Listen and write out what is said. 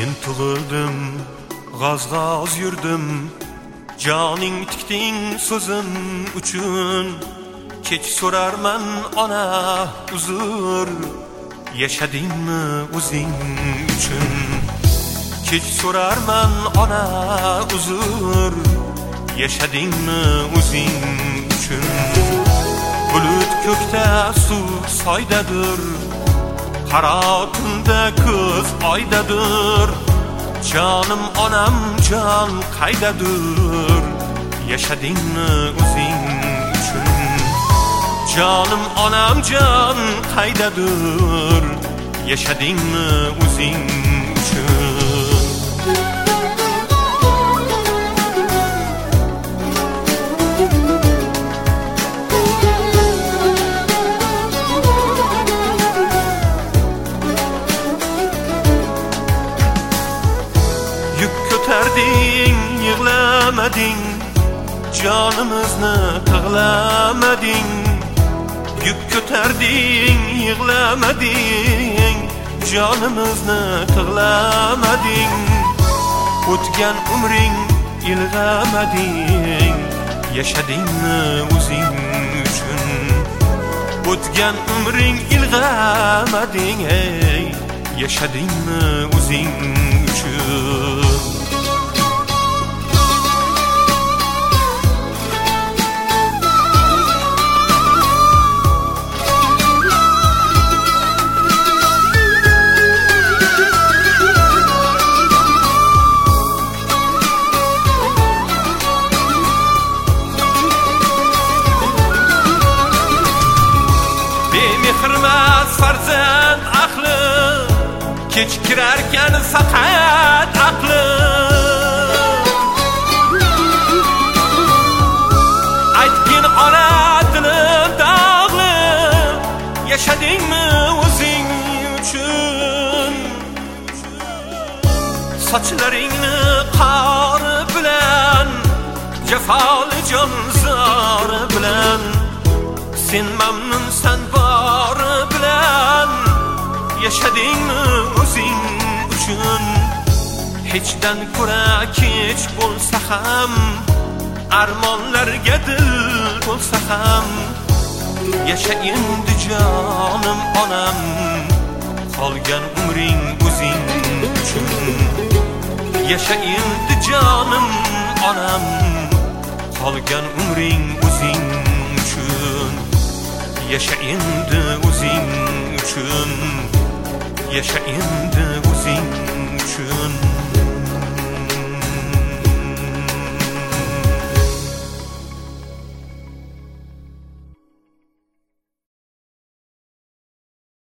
Men tug'ildim, g'az-g'az yurdim, joning tikding so'zim uchun. Kech so'rarman ona uzr, yashadingmi o'zing uchun. Kech so'rarman ona uzr, yashadingmi o'zing uchun. Bulut ko'kda suv soydadir, qaro tunda ko'z oydadir. Jonim onam jon qaydadir, yashadingmi o'zing uchun. Jonim onam jon qaydadir, yashadingmi o'zing uchun. Yük ko'tarding, yig'lamading, jonimizni tig'lamading. Yük ko'tarding, yig'lamading, jonimizni tig'lamading. O'tgan umring ilg'amading, yashadingmi o'zing uchun. O'tgan umring ilg'amading, ey, yashadingmi o'zing uchun. Mehrmas farzand aqli, kech kirarkan faqat aqli. Aytgin ona dilim dog'li, yashadingmi o'zing uchun. Sochlaringni qori bilan, jafoli jonzori bilan. Sen mamnunsan bori bilan, yashadingmi o'zing uchun. Hechdan ko'ra kech bo'lsa ham, armonlarga dil bo'lsa ham. Yasha endi jonim onam, qolgan umring o'zing uchun. Yasha endi jonim onam, qolgan umring o'zing uchun. Yasha endi o'zing uchun. Yasha endi o'zing uchun.